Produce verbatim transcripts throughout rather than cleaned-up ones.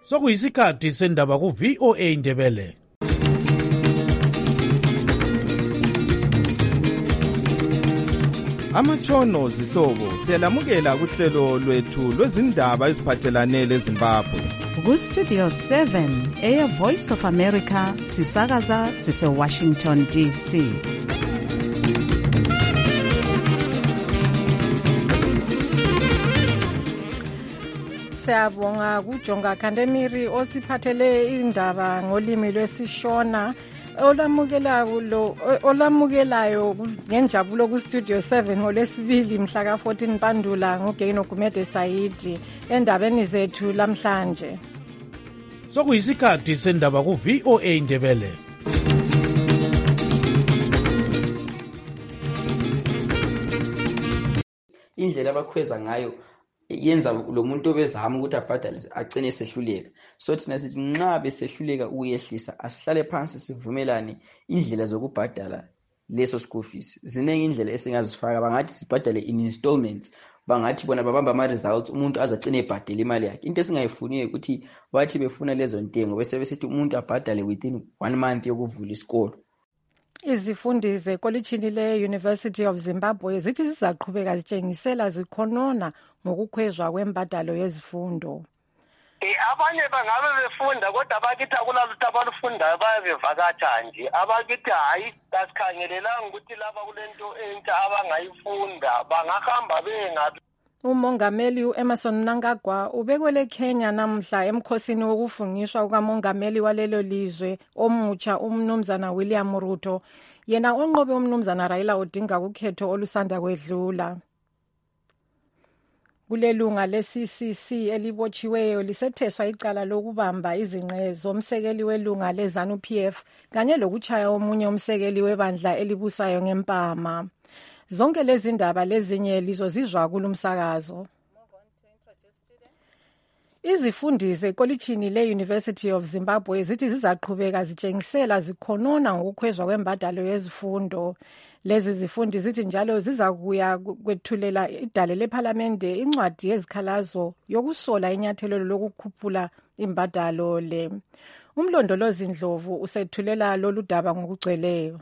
Sokuyisikhathi sendaba ku V O A Ndebele. Amatshono zihlobo siyalamukela kuhlelo lwethu lwezindaba eziphathelane leZimbabwe. Ku Studio seven Air Voice of America sisakaza sise Washington D C. Siyabonga kuJonga Kandemiri osiphathele indaba ngolimi lwesiShona. Olamukelayo lo olamukelayo ngenjabulo ku Studio seven ngolesibili mhla ka fourteen Mpandula ngoGeno Gumede Saidi endabeni zethu lamhlanje. Sokuyisikhathi sendaba ku V O A Ndebele. Indlela abakhweza ngayo yenza lo muntu obezama ukuthi abhadale agcine sehluleka. So thina sithi nxa besehluleka uyehlisa asihlale phansi sivumelane indlela zokubhadala leso school fees. Zinenge indlela esingazifaka, bangathi sibhadale in installments, bangathi bona babamba ama results umuntu azacine ebhadela imali yakhe. Into esingayifuniyo ukuthi bathi befuna lezo ntengo bese besithi umuntu abhadale within one month yokuvula isikolo. Izifundi zekolitshini le-University of Zimbabwe zithi zizaqhubeka zitshengisela zikhonona ngokukhwezwa kwembadalo yezifundo. Eh abanye bangabe befunda kodwa bakithi akulalutho abalufundayo bayabevakatsha nje. Abakithi hayi asikhangelelanga ukuthi laba kulento entsha abangayifunda bangahamba bengabi. Umongameli uEmmerson Mnangagwa ubekwele Kenya namhla emkhosini wokufungiswa kukamongameli walelo lizwe omutsha umnumzana William Ruto, yena onqobe umnumzana Raila Odinga kukhetho olusanda kwedlula. Kulelunga le-C C C elibotshiweyo lisetheswa icala lokubamba izingqe zomsekeli welunga le-ZANU P F kanye lokuchaya omunye umsekeli webandla elibusayo ngempama. Zonke lezi ndaba lezinye lizozizwa kulumsakazo. Izifundi zekolitshini le-University of Zimbabwe zithi zizaqhubeka zitshengisela zikhonona ngokukhwezwa kwembadalo yezifundo. Lezi zifundi zithi njalo zizakuya kwethulela idale lephalamende incwadi yezikhalazo yokusola inyathelo lokukhuphula imbadalo le. Umlondolozi Ndlovu usethulela lolu daba ngokugcweleyo.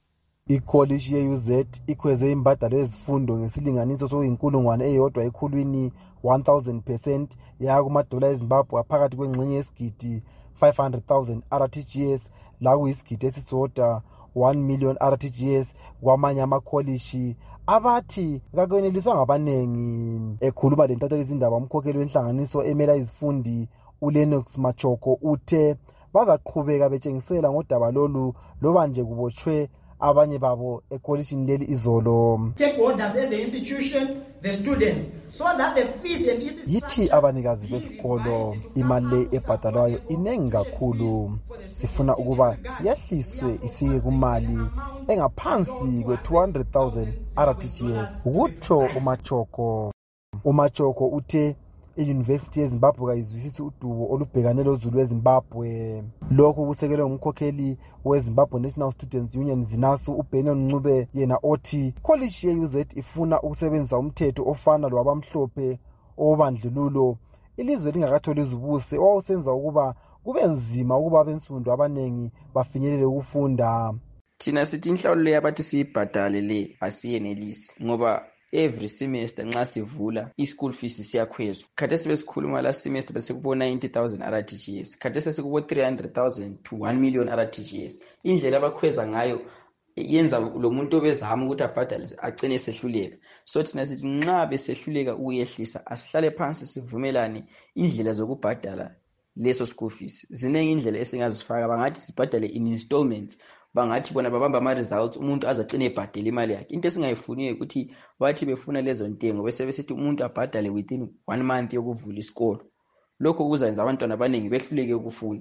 Ikholishi ye-U Z ikhweze imbadalo yezifundo ngesilinganiso soyinkulungwane eyodwa ekhulwini one thousand percent yaya kumadola eZimbabwe phakathi kwengxenye yesigidi five hundred thousand R T G S lakuyisigidi esisodwa one million R T G S kwamanye amakholishi abathi kakweneliswa ngabanengi. Ekhuluma lentatheli izindaba umkhokheli wenhlanganiso emela izifundi uLenox Machoko uthe bazaqhubeka betshengisela ngodaba lolu loba nje kubotshwe abanye babo ekolishini leli izolo. Stakeholders at the institution, the students, so that the fees and fees yithi abanikazi besikolo imali ebhadalwayo inengi kakhulu, sifuna ukuba yehliswe ifike kumali engaphansi kwe two hundred thousand R T G S ukutsho uMachoko. uMachoko uthe iUniversity yeZimbabwe kayizwisisi udubo olubhekane lozulu weZimbabwe. Lokhu kusekelwe umkhokheli weZimbabwe National Students Union ZINASU uBenon Ncube, yena othi college ye-U Z ifuna ukusebenzisa umthetho ofana lwabamhlophe obandlululo ilizwe lingakatholi izibuse owawusenza ukuba kube nzima ukuba abensundu abanengi bafinyelele ukufunda. Thina sithi inhlawulo yabathi siyibhadale le asiyenelisi ngoba every semester nxa sivula i-school fees siyakhwezwa. Khathesi besikhuluma last semester bese kubo ninety thousand R T G S, khathesi sekubo three hundred thousand to one million R T G S. Indlela abakhweza ngayo yenza lo muntu obezama ukuthi abhadale agcine sehluleka. So thina sithi nxa besehluleka uyehlisa asihlale phansi sivumelane indlela zokubhadala leso school fees. Zinenge indlela esingazifaka, bangathi sibhadale in installments, bangathi bona babamba ama results umuntu azacine ebhadela imali yakhe. Into esingayifuniyo ukuthi bathi befuna lezo ntengo bese besithi umuntu abhadale within one month yokuvula isikolo. Lokho kuzayenza abantwana abaningi behluleke ukufunda.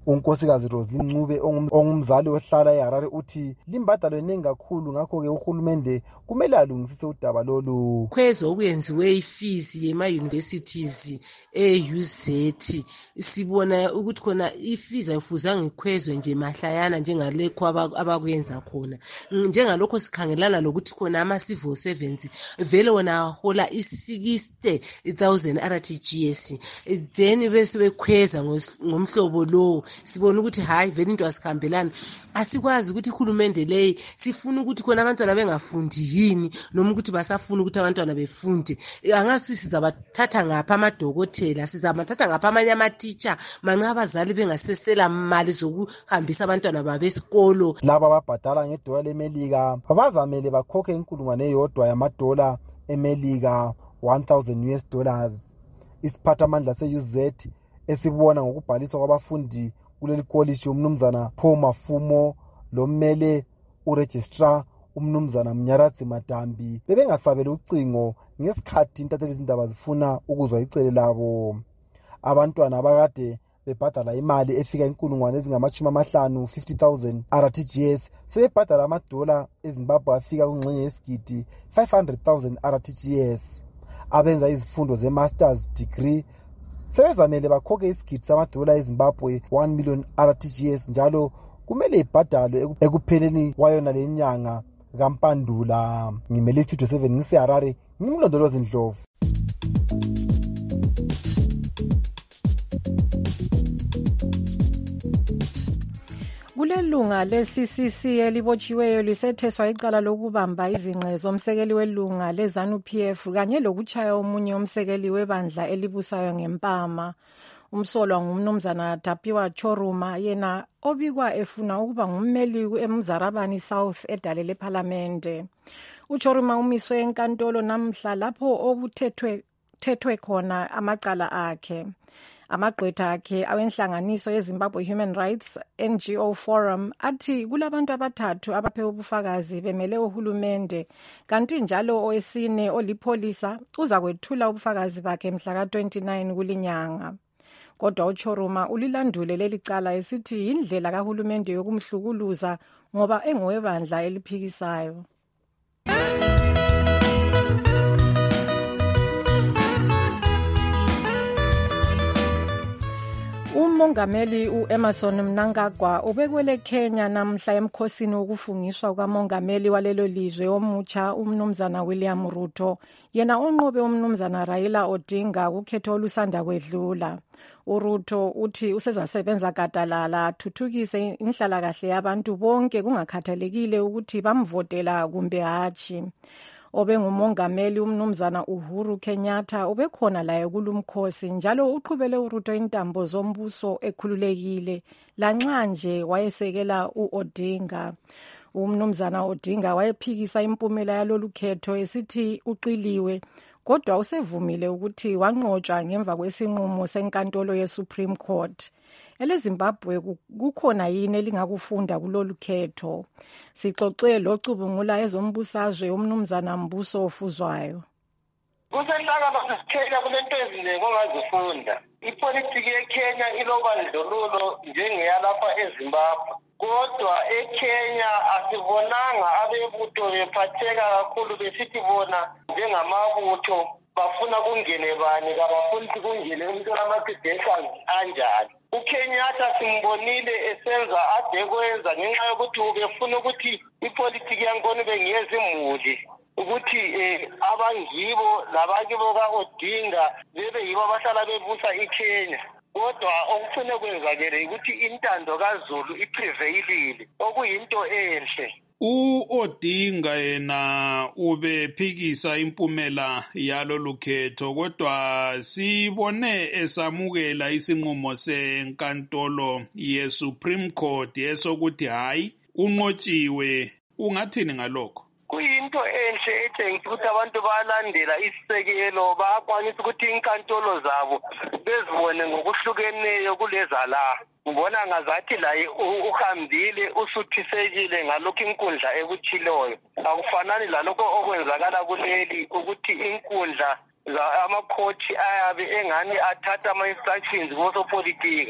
unkosikazi Roslyn Ncube ongumzali ohlala eHarare uthi limbadalo eningi kakhulu, ngakho ke uhulumende kumele alungisise udaba lolu. Khwezo okuyenziwe ifees yema universities e-U Z sibona ukuthi khona ifees ayifuzanga ikhwezwe nje mahlayana njengalekho abakuyenza khona, njengalokho sikhangelana lokuthi khona ama civil servants vele wona hola i-sixty thousand R T G S, then bese bekhweza ngomhlobo lo. Sibona ukuthi hayi vele into asikhambelana, asikwazi ukuthi ihulumende leyi sifuna ukuthi khona abantwana bengafundi yini noma ukuthi basafuna ukuthi abantwana befunde. Angasi sizabathatha ngapha amadokotela, sizabathatha ngapha amanye ama-teacher manxa abazali bengasesela mali zokuhambisa abantwana babo esikolo. Laba ababhadala ngedola leMelika bazamele bakhokhe inkulungwane eyodwa yamadola eMelika, one thousand U S dollars. Isiphathamandla se-U Z esibona ngokubhaliswa kwabafundi kuleli college umnumzana Paul Mafumo lommele uregistrar umnumzana Mnyaradzi Madambi bebengasabela ucingo ngesikhathi intatheli izindaba zifuna ukuzwa icele labo. Abantwana abakade bebhadala imali efika inkulungwane ezingamashumi amahlanu fifty thousand R T G S sebebhadala amadola eZimbabwe afika kungxenye yesigidi five hundred thousand R T G S. Abenza izifundo ze-masters degree sebezamele bakhokhe isigidi samadola eZimbabwe one million R T G S njalo kumele ibhadalwe ekupheleni kwayona lenyanga kaMpandula. Ngimele Studio seven ngiseHarare, ngimlondolozi Ndlovu. Kulelunga le-C C C elibotshiweyo lisetheswa icala lokubamba izingqe zomsekeli welunga le-ZANU P F kanye lokuchaya omunye umsekeli webandla elibusayo ngempama. Umsolwa ngumnumzana Tapiwa Choruma, yena obikwa efuna ukuba ngummeli eMzarabani South edale lephalamende. UChoruma umiswe enkantolo namhla lapho okuthethwe thethwe khona amacala akhe. Amagqwetha akhe awenhlanganiso yeZimbabwe Human Rights N G O Forum athi kulabantu abathathu abaphe ubufakazi bemele uhulumende, kanti njalo owesine olipholisa uza kwethula ubufakazi bakhe mhla ka twenty-nine kulinyanga. Kodwa uChoruma ulilandule leli cala esithi indlela kahulumende yokumhlukuluza ngoba engowebandla eliphikisayo. Umongameli uEmmerson Mnangagwa ubekwele Kenya namhla emkhosini wokufungiswa kukamongameli walelo lizwe omutsha umnumzana William Ruto, yena onqobe umnumzana Raila Odinga kukhetho olusanda kwedlula. uRuto uthi usezasebenza gadalala athuthukise inhlalakahle yabantu bonke kungakhathalekile ukuthi bamvotela kumbe hatshi. Obengumongameli umnumzana Uhuru Kenyatta ubekhona laye kulumkhosi njalo uqhubele uRuto intambo zombuso ekhululekile lanxa nje wayesekela uOdinga. Umnumzana Odinga wayephikisa impumela yalolu khetho esithi uqiliwe, kodwa usevumile ukuthi wanqotshwa ngemva kwesinqumo senkantolo yeSupreme Court. EleZimbabwe kukhona yini elingakufunda kulolu khetho? Sixoxe locubungula ezombusazwe umnumzana Mbuso Ofuzwayo. Kusehlakala kusikhenya kulento ezinengi ongazifunda. Ipolitiki yeKenya ilobandlululo njengeyalapha eZimbabwe. Kodwa eKenya asibonanga abebutho bephatheka kakhulu besithi bona njengamabutho bafuna kungene bani kabafuni kungene umuntu ama-credentials anjani. uKenyatta simbonile esenza ade kwenza ngenxa yokuthi ubefuna ukuthi ipolitiki yankoni bengiyezimuli ukuthi eh, abangibo labakibo ka-Odinga bebe yibo abahlala bebusa iKenya. Kodwa okufuna kwenzakele ukuthi intando kaZulu iprevailile okuyinto enhle. U-Odinga yena ubephikisa impumela yalolu khetho, kodwa sibone esamukela isinqumo senkantolo ye-Supreme Court esokuthi hayi unqotshiwe. Ungathini ngalokho? Kuyinto enhle etshengisa ukuthi abantu bayalandela isisekelo, bayakwanisa ukuthi inkantolo zabo bezibone ngokuhlukeneyo kuleza la. Ngibona ngazathi laye uhambile usuthisekile ngalokho inkundla ekutshiloyo. Akufanani lalokho okwenzakala kuleli ukuthi inkundla amakhothi ayabe engani athatha ama-instructions kosopolitika.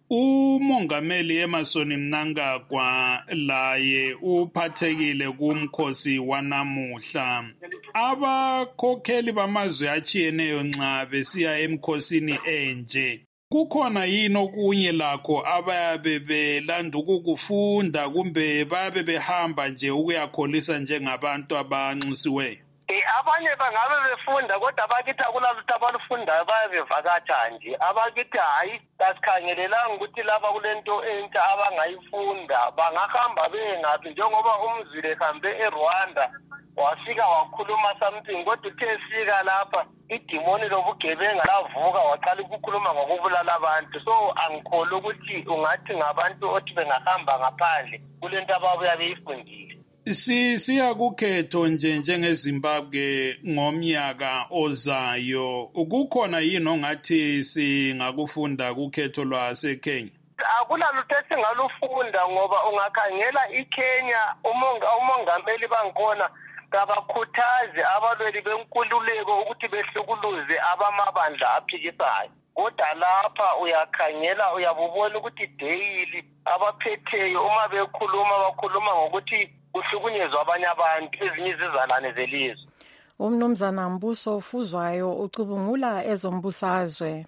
Umongameli Emerson Mnangagwa laye uphathekile kumkhosi wanamuhla. Abakhokheli bamazwe achiyeneyo nxa besiya emkhosini enje, kukhona yini okunye lakho abayabe belanda ukukufunda kumbe bayabe behamba nje ukuyakholisa njengabantu abanxusiweyo? Abanye bangabe befunda kodwa abakithi akulalutho abalufundayo bayabevakatsha nje. Abakithi hayi kasikhangelelanga ukuthi laba kulento entsha abangayifunda bangahamba bengaphi, njengoba umzile hambe eRwanda wafika wakhuluma something kodwa uthe sika lapha idimoni lobugebenga lavuka waqala ukukhuluma ngokubulala abantu. So angikholwa ukuthi ungathi ngabantu othi bengahamba ngaphandle kulento ababuya beyifundile. Si siya kukhetho nje njengeZimbabwe ngomnyaka ozayo, ukukhona yini ongathi singakufunda kukhetho lwaseKenya? Akulalutho esingalufunda ngoba ungakhangela iKenya umongameli bangikhona kabakhuthaze abalweli benkululeko ukuthi behlukuluze abamabandla aphikisayo. Kodwa lapha uyakhangela uyabubona ukuthi daily abaphetheyo uma bekhuluma bakhuluma ngokuthi kuhlukunyezwa abanye abantu ezinye izizalwane zelizwe. Umnumzana Mbuso Fuzwayo ucubungula ezombusazwe.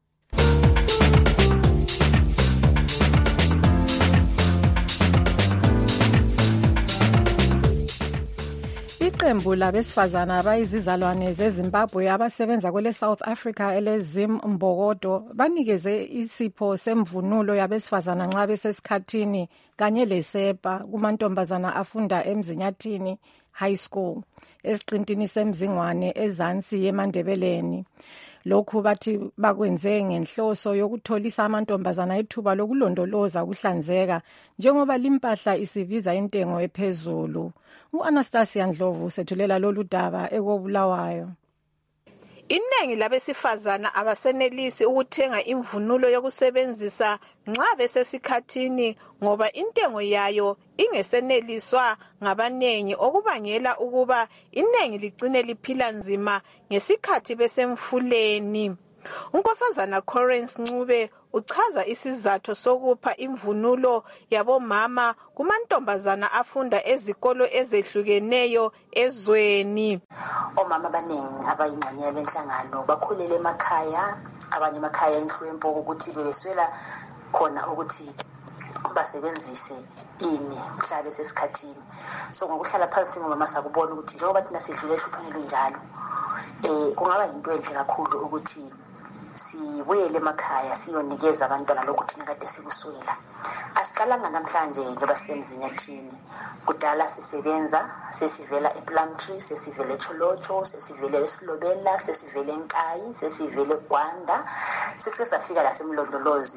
Iqembu labesifazana abayizizalwane zeZimbabwe abasebenza kwele South Africa eleZim Mbokodo banikeze isipho semvunulo yabesifazana nxa besesikhathini kanye lesepa kumantombazana afunda eMzinyathini High School esiqintini seMzingwane ezansi yeMandebeleni. Lokhu bathi bakwenze ngenhloso yokutholisa amantombazana ithuba lokulondoloza ukuhlanzeka njengoba limpahla isibiza intengo ephezulu. U-Anastasia Ndlovu sethulela lolu daba ekobulawayo. Iningi labesifazana abasenelisi ukuthenga imvunulo yokusebenzisa nxa besesikhathini ngoba intengo yayo ingeseneliswa ngabanengi, okubangela ukuba iningi ligcine liphila nzima ngesikhathi besemfuleni. Unkosazana Correns Ncube uchaza isizathu sokupha imvunulo yabomama kumantombazana afunda ezikolo ezehlukeneyo ezweni. Omama abaningi abayingxenye lenhlangano bakhulele emakhaya, abanye emakhaya enhlwempo ukuthi bebeswela khona ukuthi basebenzise ini mhla besesikhathini. So ngokuhlala phansi ngomama sakubona ukuthi njengoba thina sidlule ehluphanelo njalo, eh kungaba yinto enhle kakhulu ukuthi sibuyele emakhaya siyonikeza abantwana lokhu thina kade sikuswela. Asiqalanga namhlanje ngoba sisemzinyathini. Kudala sisebenza, sesivela ePlumtree, sesivele eCholocho, sesivele eSilobela, sesivele eNkayi, sesivele eGwanda, sesike safika lasemlondolozi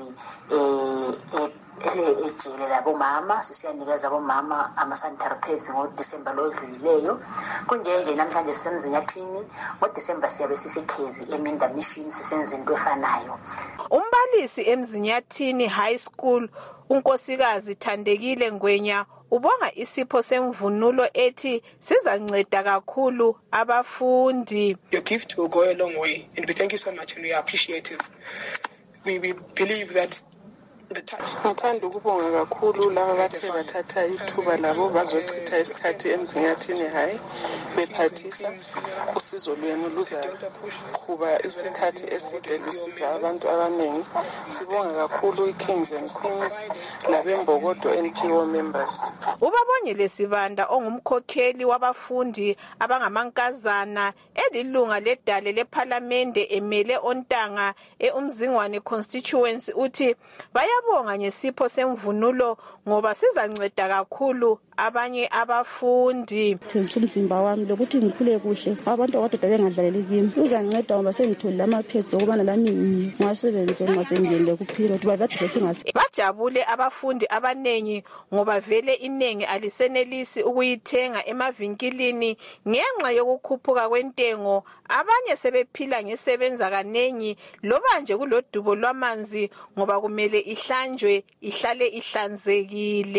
eh ejele labomama, sisiyanikeza abomama ama-sanitary pads ngoDisemba lo odlulileyo. Kunjenje namhlanje sisemzinyathini, ngoDisemba siyabe sisekhezi eMinda Mission sisenza into efanayo. Umbalisi eMzinyathini High School unkosikazi Thandekile Ngwenya ubonga isipho semvunulo ethi sizanceda kakhulu abafundi. Your gift will go a long way and we thank you so much and we are appreciative. We, we believe that Ngithanda ukubonga kakhulu laba bathe bathatha ithuba labo bazochitha isikhathi eMzinyathini High bephathisa usizo lwenu luzaqhuba isikhathi eside lusiza abantu abaningi. Sibonga kakhulu iKings and Queens labembokodo N P O members. Ubabongile Sibanda ongumkhokheli wabafundi abangamankazana elilunga ledale leParliament emele Ontanga eUmzingwane constituency uthi baya Yabonga ngesipho semvunulo ngoba sizanceda kakhulu abanye abafundi. Umzimba wami lokuthi ngikhule kuhle abantu abadala bengadlaleli kimi uzanceda ngoba sengitholile ama-pads okubana lami ngiwasebenze nxa sengiyele kuphila ukuthi bathi sesingasi. Bajabule abafundi abanengi ngoba vele inengi alisenelisi ukuyithenga emavinkilini ngenxa yokukhuphuka kwentengo. Abanye sebephila ngesebenza kanengi loba nje kulodubo lwamanzi ngoba kumele ihlanjwe ihlale ihlanzekile.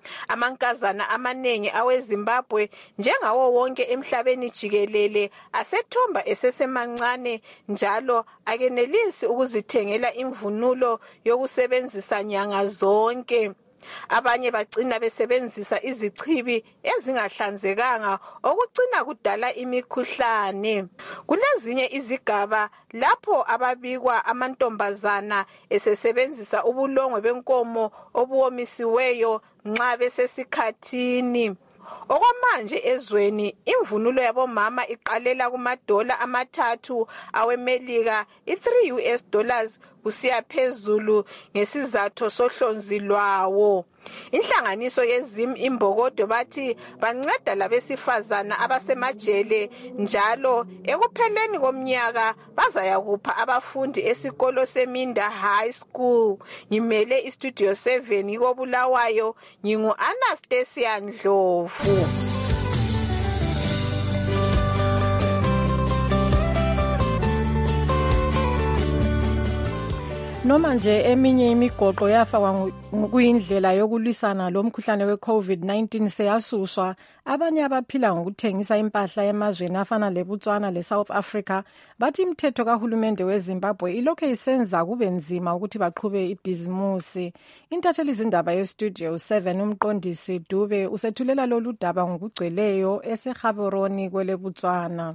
Amankazana amaningi aweZimbabwe njengawo wonke emhlabeni jikelele asethomba esesemancane njalo akenelisi ukuzithengela imvunulo yokusebenzisa nyanga zonke. Abanye bagcina besebenzisa izichibi ezingahlanzekanga okugcina kudala imikhuhlane. Kulezinye izigaba lapho ababikwa amantombazana esesebenzisa ubulongwe benkomo obuwomisiweyo nxa besesikhathini. Okwamanje ezweni imvunulo yabomama iqalela kumadola amathathu awemelika i-three U S dollars kusiya phezulu ngesizathu sohlonzi lwawo. Inhlanganiso yezim imbokodo bathi banceda labesifazana abasemajele njalo ekupheleni komnyaka bazayakupha abafundi esikolo seMinda High School. Ngimele istudio seven koBulawayo, ngingu Anastasia Ndlovu. Noma nje eminye imigoqo yafakwa kuyindlela yokulwisana lomkhuhlane we-COVID nineteen seyasuswa, abanye abaphila ngokuthengisa impahla emazweni afana leBotswana leSouth Africa bathi imithetho kahulumende weZimbabwe ilokhu isenza kube nzima ukuthi baqhube ibhizimusi. Intatheli izindaba yestudio seven umqondisi Dube usethulela lolu daba ngokugcweleyo eseGaborone kweleBotswana.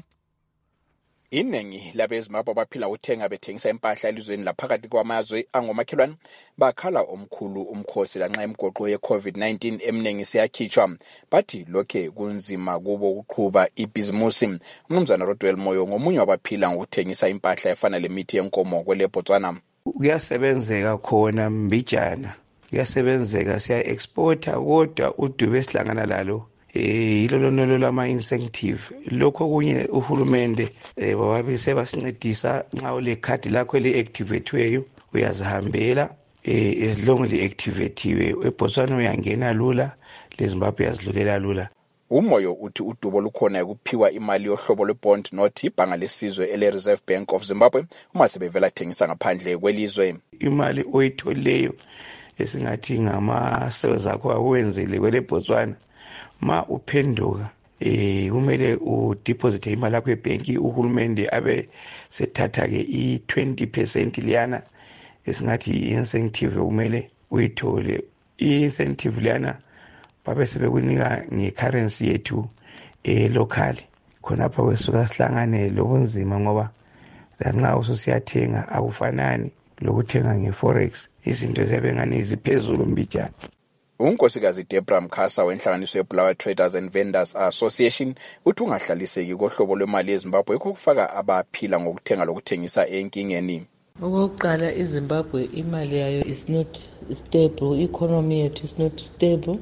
Iningi labeZimbabwe abaphila uthenga bethengisa impahla elizweni laphakathi kwamazwe angomakhelwane bakhala omkhulu umkhosi lanxa imigoqo ye-COVID nineteen eminingi siyakhitshwa, bathi lokhe kunzima kubo ukuqhuba ibhizimusi. Umnumzana Rodwell Moyo ngomunye wabaphila ngokuthengisa impahla efana lemithi yenkomo kweleBotswana. Kuyasebenzeka khona mbijana, kuyasebenzeka siya exporta, kodwa uDube sihlangana lalo eh yilo lonolo lama incentive. Lokho kunye uhulumende eh babise basincedisa nxa ule card lakho le activateweyo uyazihambela eh as long le activatewe eBotswana uyangena lula, leZimbabwe yazidlulela lula. Umoyo uthi udubo lukhona ukuphiwa imali yohlobo lwebond nothi ibhanga lesizwe ele Reserve Bank of Zimbabwe uma sebevela thengisa ngaphandle kwelizwe. Imali oyitholeyo esingathi ngama sales akho awenzele kweleBotswana ma uphenduka eh kumele u deposit imali yakho ebanki, uhulumende abe sethatha ke i twenty percent liyana esingathi incentive kumele uyithole. I incentive liyana babe sebekunika ngecurrency yethu eh local, khonapha kwesuka sihlangane lobunzima ngoba lanxa ususiyathenga akufanani lokuthenga ngeforex, izinto ziyabengani iziphezulu mbijana. Unkosikazi Debra Mkhasa wenhlanganiso yeBulawayo Traders and Vendors Association uthi ungahlaliseki kohlobo lwemali yeZimbabwe ukufaka abaphila ngokuthenga lokuthengisa enkingeni. Okokuqala, iZimbabwe imali yayo is not stable, economy yethu is not stable.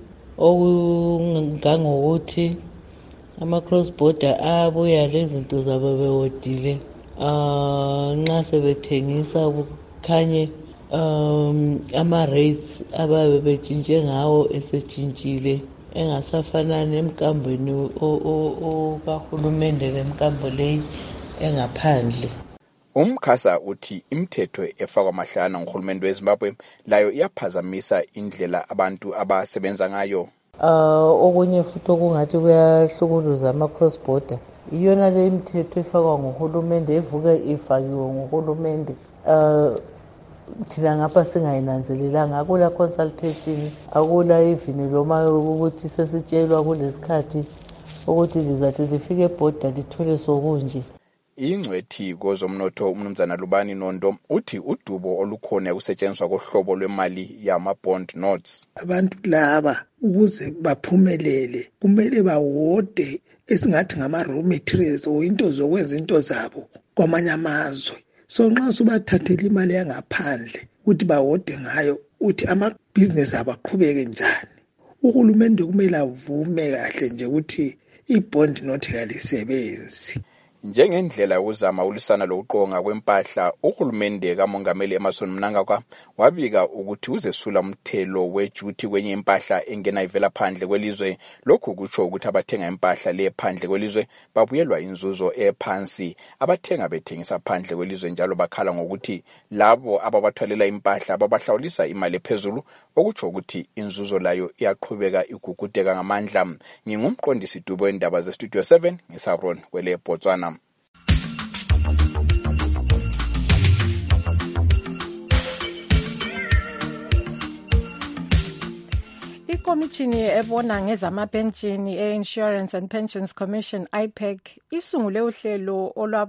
Okungangokuthi ama cross border abuya lezinto zabo bewodile ah nxa sebethengisa kukhanye um ama rates ababe betshintshe ngawo esetshintshile engasafanani emkambweni okahulumende lemkambo leyi engaphandle. Umkhasa uthi imithetho efakwa mahlana ngohulumende weZimbabwe layo iyaphazamisa indlela abantu abasebenza ngayo. Ah okunye futhi okungathi kuyahlukuluza ama cross border iyona le imithetho efakwa ngohulumende evuka ifakiwe ngohulumende. Ah thina ngapha singayinanzelelanga, akula consultation, akula even loma ukuthi sesitshelwa kulesikhathi ukuthi lizathi lifike eborder lithole sokunje. Ingcwethi kozomnotho umnumzana Lubani Nondo uthi udubo olukhona ukusetshenziswa kohlobo lwemali yama bond notes. Abantu laba ukuze baphumelele kumele bawode esingathi ngama raw materials o into zokwenza into zabo kwamanye amazwe. So nxa subathathela imali yangaphandle ukuthi bawode ngayo uthi ama business abaqhubeke njani, uhulumende kumele avume kahle nje ukuthi ibond note kalisebenzi. Njengendlela yokuzama ulisana lokuqonga kwempahla, uhulumende kaMongameli Emmerson Mnangagwa wabika ukuthi uzesula umthelo wejuthi kwenye impahla engena ivela phandle kwelizwe. Lokhu kutsho ukuthi abathenga impahla le phandle kwelizwe babuyelwa inzuzo ephansi. Abathenga bethengisa phandle kwelizwe njalo bakhala ngokuthi labo ababathwalela impahla ababahlawulisa imali ephezulu, okutsho ukuthi inzuzo layo iyaqhubeka igugudeka ngamandla. Ngingumqondisi Dubo wendaba ze Studio seven ngeSaron kwele Botswana. Ikomishini ebona ngezamapenshini e-Insurance and Pensions Commission I P E C isungule uhlelo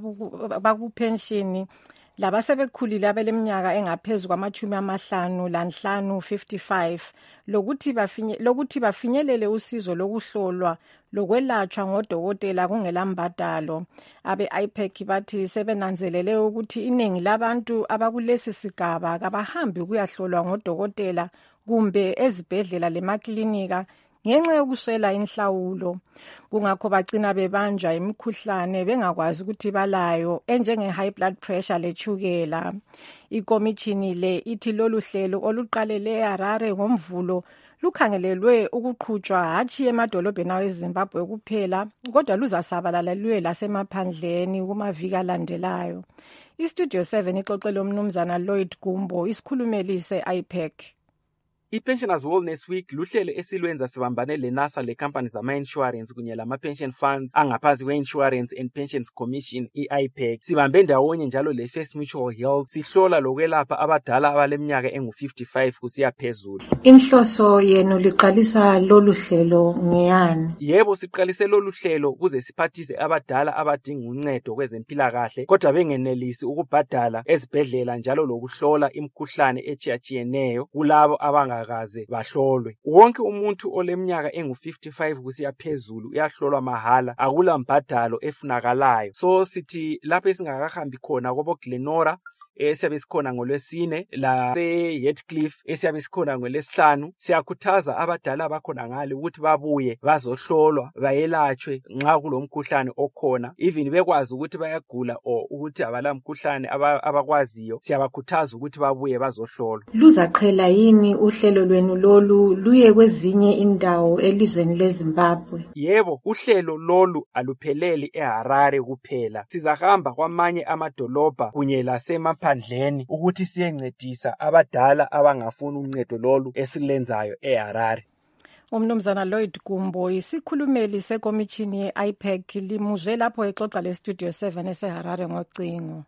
olwabakupenshini labasebekhulile abeleminyaka engaphezu kwamachumi amahlanu lanhlanu fifty-five lokuthi bafinye lokuthi bafinyelele usizo lokuhlolwa lokwelatshwa ngodokotela kungelambadalo. Abe I P E C bathi sebenanzelele ukuthi iningi labantu abakulesi sigaba kabahambi kuyahlolwa ngodokotela kumbe ezibhedlela lemaklinika ngenxa yokuswela inhlawulo. Kungakho bagcina bebanjwa imikhuhlane bengakwazi ukuthi balayo enjenge high blood pressure lechukela. Ikomishini le ithi lolu hlelo oluqalele eHarare ngomvulo lukhangelelwe ukuqhutshwa hatshi emadolobheni aweZimbabwe kuphela kodwa luzasabalala luye lasemaphandleni kumaviki alandelayo. IStudio seven ixoxele umnumzana Lloyd Gumbo, isikhulumeli se-I P E C. I-Pensioners Wellness Week luhlelo esilwenza sibambane le-NASA le-company zama-insurance kunye lama-pension funds angaphansi kwe-Insurance and Pensions Commission i-I P E C. Sibambe ndawonye njalo le-First Mutual Health sihlola lokwelapha abadala abaleminyaka engu fifty-five kusiya phezulu. Inhloso yenu liqalisa lolu hlelo ngeyani? Yebo, siqalise lolu hlelo kuze siphathise abadala abadinga uncedo kwezempilakahle kodwa bengenelisi ukubhadala ezibhedlela njalo lokuhlola imikhuhlane etshiyatshiyeneyo kulabo abanga kaze bahlolwe. Wonke umuntu oleminyaka engu fifty-five kusiya phezulu uyahlolwa mahala, akula mbhadalo efunakalayo. So sithi lapho esingakahambi khona kobo Glenora esiyabe sikhona ngolwesine la se-Heathcliff esiyabe sikhona ngolwesihlanu, siyakhuthaza abadala abakhona ngale ukuthi babuye bazohlolwa bayelatshwe nxa kulomkhuhlane okhona, even bekwazi ukuthi bayagula or ukuthi abala mkhuhlane abakwaziyo, siyabakhuthaza ukuthi babuye bazohlolwa. Luzaqhela yini uhlelo lwenu lolu luye kwezinye indawo elizweni leZimbabwe? Yebo, uhlelo lolu alupheleli eHarare kuphela. Sizahamba kwamanye amadolobha kunye lasema phandleni ukuthi siyencedisa abadala abangafuna uncedo lolu esilenzayo eHarare. Umnumzana Lloyd Gumbo, isikhulumeli sekomishini ye-I P E C, limuzwe lapho exoxa le-Studio seven eseHarare ngocingo.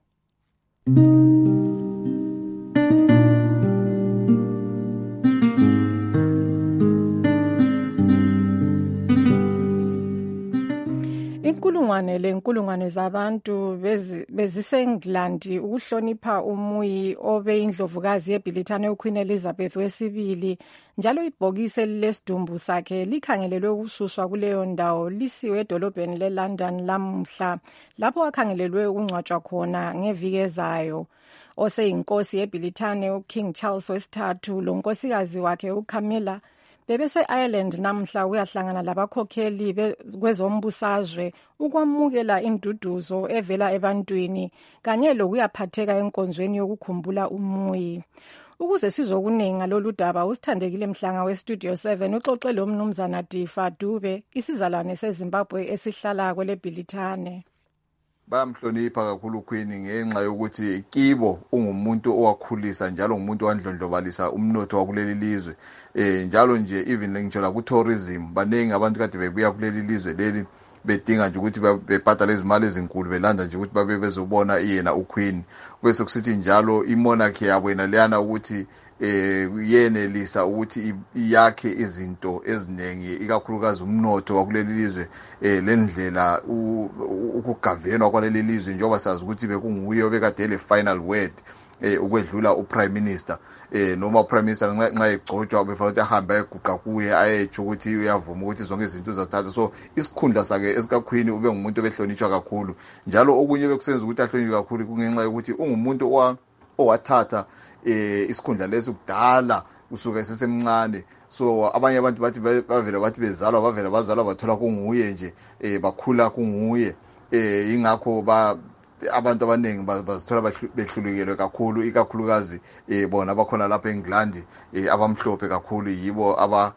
Inkulungwane lenkulungwane zabantu bezisengilandi ukuhlonipha umuyi obe indlovukazi yeBrithani uQueen Elizabeth wesibili, njalo ibhokisi lesidumbu sakhe likhangelelwe ukususwa kuleyo ndawo lisiwe edolobheni leLondon lamhla lapho akhangelelwe ukungcwatshwa khona ngeviki ezayo. Oseyinkosi yeBrithani uKing Charles wesithathu lonkosikazi wakhe uCamilla bebese Ireland namhla uyahlangana labakhokheli kwezombusazwe ukwamukela induduzo evela ebantwini kanye lokuyaphatheka enkonzweni yokukhumbula umuyi. Ukuze sizokuninga lolu daba, usithandekile Mhlanga weStudio seven uxoxele umnumzana Difa Dube, isizalwane seZimbabwe esihlala kwele Bhilithane. Bayamhlonipha kakhulu uQueen ngenxa yokuthi kibo ungumuntu owakhulisa njalo ngumuntu wandlondlobalisa umnotho wakuleli lizwe. Eh njalo nje even ngitshola ku tourism banengi abantu kade bebuya kuleli lizwe leli bedinga nje ukuthi bebhadale izimali ezinkulu belanda nje ukuthi babe bezobona yena uQueen. Bese kusithi njalo imonarchy yabo yena leyana ukuthi eh yenelisa ukuthi yakhe izinto ezinengi ikakhulukazi umnotho wakuleli lizwe eh lendlela ukugavenwa kwaleli lizwe njengoba sazi ukuthi bekunguye obekade le final word eh ukwedlula uprime minister eh noma uprime minister nxa egcotshwa befana ukuthi ahambe eguqa kuye ayethi ukuthi uyavuma ukuthi zonke izinto uzazithatha. So isikhundla sakhe esikaQueen ube ngumuntu obehlonitshwa kakhulu, njalo okunye bekusenza ukuthi ahlonitshwe kakhulu kungenxa yokuthi ungumuntu owathatha eh isikhundla lesi kudala usuka esesemncane. So abanye abantu bathi bavela bathi bezalwa bavela bazalwa bathola kunguye nje eh bakhula kunguye. eh ingakho ba abantu abaningi bazithola behlulukelwe kakhulu ikakhulukazi eh bona abakhona lapha eNgilandi eh abamhlophe kakhulu yibo aba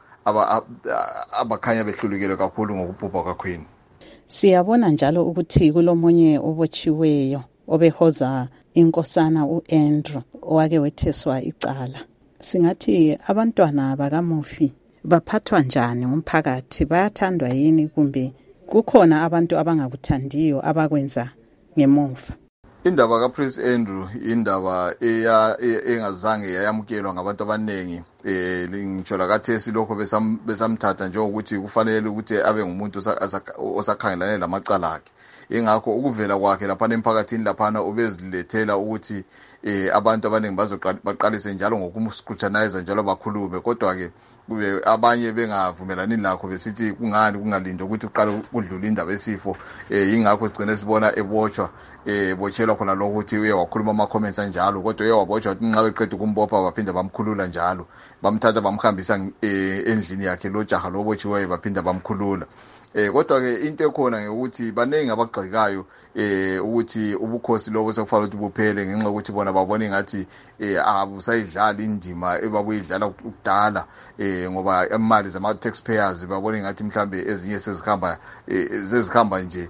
abakhanya behlulukelwe kakhulu ngokubhubha kwaKwini. Siyabona njalo ukuthi kulomunye obotshiweyo obehoza inkosana uAndrew owake wetheswa icala. Singathi abantwana bakamufi baphathwa njani umphakathi, bayathandwa yini kumbe kukhona abantu abangakuthandiyo abakwenza ngemuva? Indaba kaPrince Andrew indaba eya engazange yayamukelwa ngabantu abanengi eh ngitsho lakathesi lokho besamthatha nje ukuthi kufanele ukuthi abe ngumuntu osakhangelane lamacala akhe. Ingakho ukuvela kwakhe lapha emphakathini laphana ubezilethela ukuthi eh abantu abaningi bazoqalise njalo ngokumscrutinize njalo bakhulume, kodwa ke kube abanye bengavumelani lakho besithi kungani kungalindwa ukuthi uqale kudlula indaba esifo. eh ingakho sigcine sibona ebotshwa eh botshelwa khona lokho ukuthi uye wakhuluma ama comments anjalo, kodwa uye wabotshwa ukuthi nxa beqeda ukumbopha baphinda bamkhulula njalo, bamthatha bamkhambisa endlini yakhe lo jaha lobotshiweyo baphinda bamkhulula. Eh kodwa ke into ekhona ukuthi banengi abagxekayo eh ukuthi ubukhosi lobo sekufanele ukuthi buphele ngenxa ukuthi bona babona ngathi eh abusayidlala indima ebabuyidlala ukudala eh ngoba imali zama taxpayers babona ngathi mhlambe ezinye sezikhamba sezikhamba nje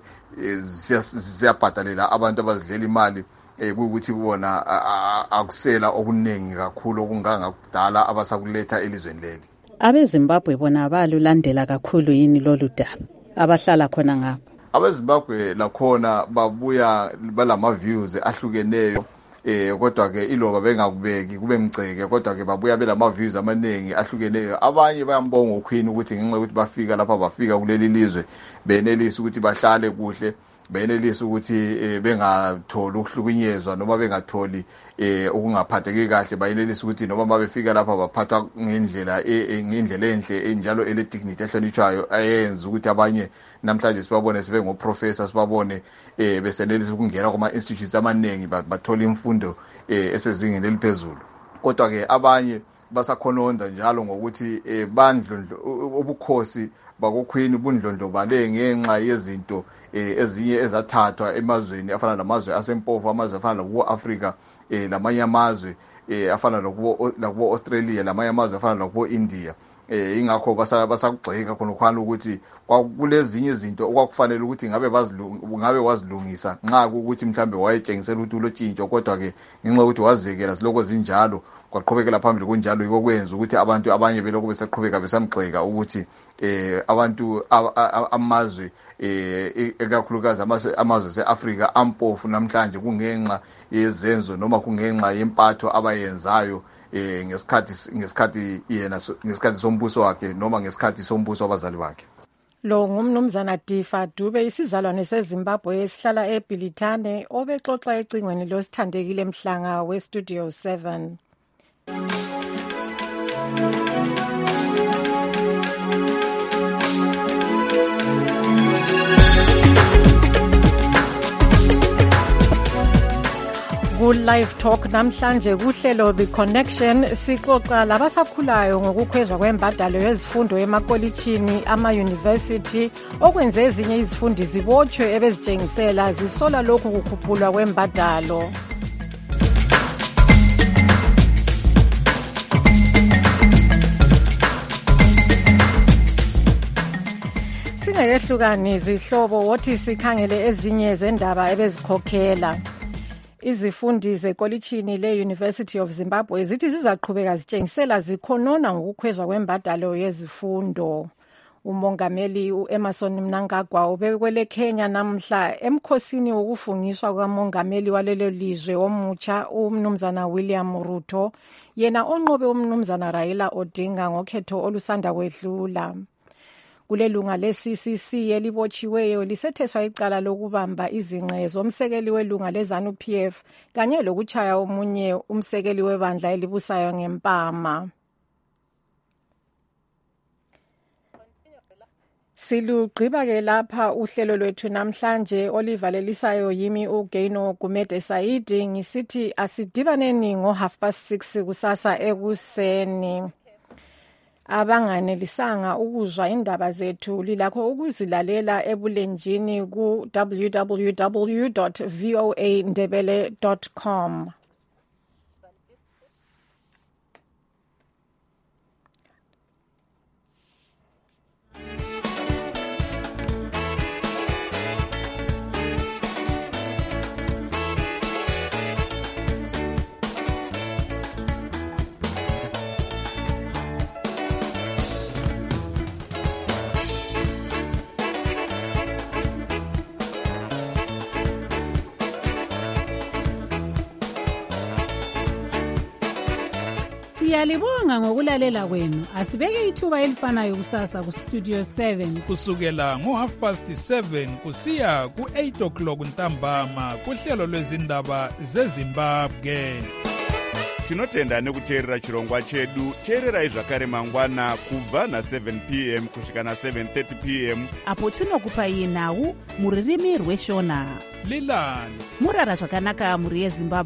siyabhadalela abantu abazidlela imali eh ukuthi bona akusela okuningi kakhulu okunganga kudala abasakuletha elizweni leli. AbeZimbabwe bona balulandela kakhulu yini lolu daba abahlala khona ngapha? AbeZimbabwe lakhona babuya balama views ahlukeneyo eh kodwa ke iloba bengakubeki kube mgceke, kodwa ke babuya belama views amaningi ahlukeneyo. Abanye bayambonga uQueen ukuthi ngenxa ukuthi bafika lapha bafika kuleli lizwe benelisa ukuthi bahlale kuhle, benelisa ukuthi bengatholi ukuhlukunyezwa noma bengatholi eh ukungaphatheki kahle, bayelelisa ukuthi noma mabefika lapha baphathwa ngendlela ngendlela enhle enjalo ele dignity ehlonitshwayo ayenza ukuthi abanye namhlanje sibabone sibe ngo professors, sibabone eh besenelisa ukungena kuma institutes amaningi bathola imfundo eh esezingeni eliphezulu. Kodwa ke abanye basakhononda njalo ngokuthi eh bandlo ubukhosi bakoQueen bundlondlobale ngenxa yezinto eh ezinye ezathathwa emazweni afana namazwe asempofu, amazwe afana lakuwo Africa eh lamanye amazwe eh afana lakuwo lakuwo Australia, lamanye amazwe afana lakuwo India. Eh ingakho basakugxeka khona khona ukuthi kwakulezinye izinto okwakufanele ukuthi ngabe bazilunga ngabe wazilungisa nxa ukuthi mhlambe wayetshengisela ukuthi ulotshintsho, kodwa ke ngenxa ukuthi wazekela siloko zinjalo kwaqhubekela phambili kunjalo yiko kwenza ukuthi abantu abanye beloko beseqhubeka besamgxeka ukuthi eh abantu amazwe eh ekakhulukazi amazwe aseAfrica ampofu namhlanje kungenxa yezenzo noma kungenxa yempatho abayenzayo eh ngesikhathi ngesikhathi yena ngesikhathi sombuso wakhe noma ngesikhathi sombuso wabazali bakhe. Lo ngumnumzana Difa Dube, isizalwane seZimbabwe esihlala eBilitane, obexoxa ecingweni losithandekile Mhlanga weStudio seven. Ku-Live Talk namhlanje kuhlelo The Connection sixoxa labasakhulayo ngokukhwezwa kwembadalo yezifundo emakolitshini ama-university okwenze ezinye izifundi zibotshwe ebezitshengisela zisola lokhu kukhuphulwa kwembadalo. Singakehlukani zihlobo wothi sikhangele ezinye zendaba ebezikhokhela. Izifundi zekolitshini le-University of Zimbabwe zithi zizaqhubeka zitshengisela zikhonona ngokukhwezwa kwembadalo yezifundo. Umongameli u-Emerson Mnangagwa ubekwele Kenya namhla emkhosini wokufungiswa kukamongameli walelo lizwe omutsha umnumzana William Ruto, yena onqobe umnumzana Raila Odinga ngokhetho olusanda kwedlula. Kulelunga le-C C C elibotshiweyo lisetheswa icala lokubamba izinqe zomsekeli welunga leZANU P F kanye lokuchaya omunye umsekeli webandla elibusayo ngempama. Silugqiba ke lapha uhlelo lwethu namhlanje olivalelisayo yimi uGaino Gumede Saidi, ngisithi asidibaneni ngo half past six kusasa ekuseni. abanganelisanga ukuzwa indaba zethu lilakho ukuzilalela ebulenjini ku w w w dot v o a ndebele dot com. Siyalibonga ngokulalela kwenu. Asibeke ithuba elifanayo kusasa ku Studio seven kusukela ngo half past seven kusiya ku eight o'clock ntambama kuhlelo lwezindaba zeZimbabwe. Tinotenda nekuteerera chirongwa chedu. Teererai zvakare mangwana kubva na seven p m kusvika na seven thirty p m apo tinokupai nhau muririmi rweshona. Lilani murara zvakanaka muri yeZimbabwe.